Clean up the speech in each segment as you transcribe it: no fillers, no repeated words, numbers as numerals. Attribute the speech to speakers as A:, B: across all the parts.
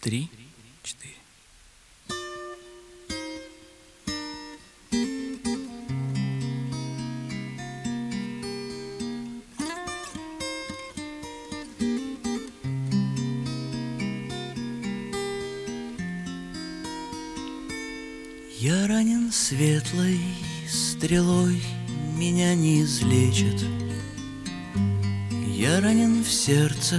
A: 3, 4.
B: Я ранен светлой стрелой, меня не излечит. Я ранен в сердце,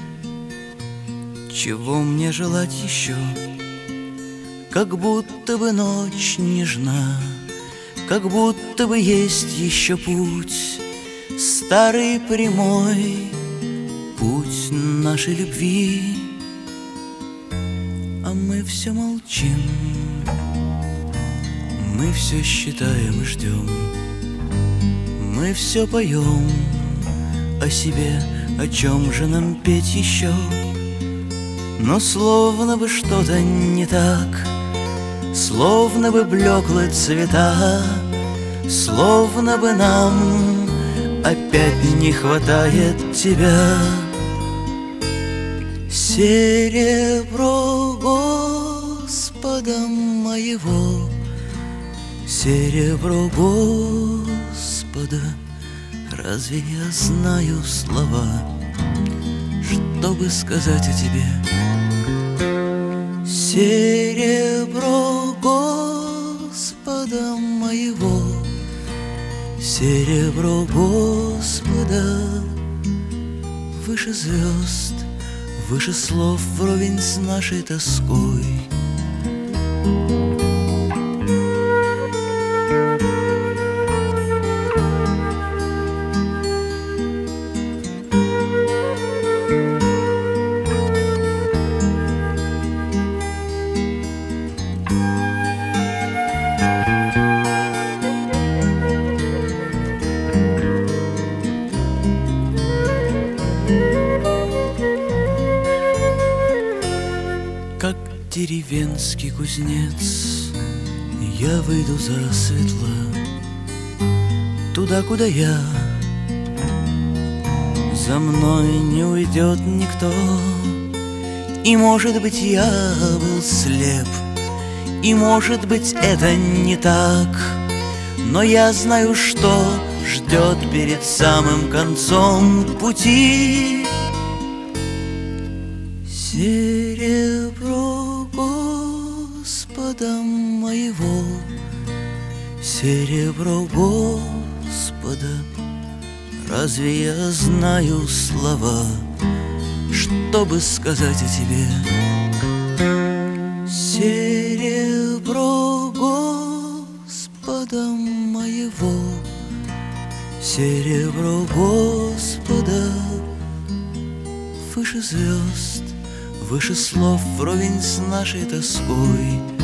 B: чего мне желать еще? Как будто бы ночь нежна, как будто бы есть еще путь, старый прямой путь нашей любви. А мы все молчим, мы все считаем и ждем, мы все поем о себе, о чем же нам петь еще? Но словно бы что-то не так, словно бы блеклы цвета, словно бы нам опять не хватает тебя. Серебро Господа моего, серебро Господа, разве я знаю слова, чтобы сказать о тебе? Серебро Господа моего, серебро Господа, выше звезд, выше слов, вровень с нашей тоской. Как деревенский кузнец, я выйду засветло туда, куда я. За мной не уйдет никто. И, может быть, я был слеп, и, может быть, это не так, но я знаю, что ждет перед самым концом пути. Серебро Господа моего, серебро Господа, разве я знаю слова, чтобы сказать о тебе? Серебро Господа моего, серебро Господа, выше звезд, выше слов, вровень с нашей тоской.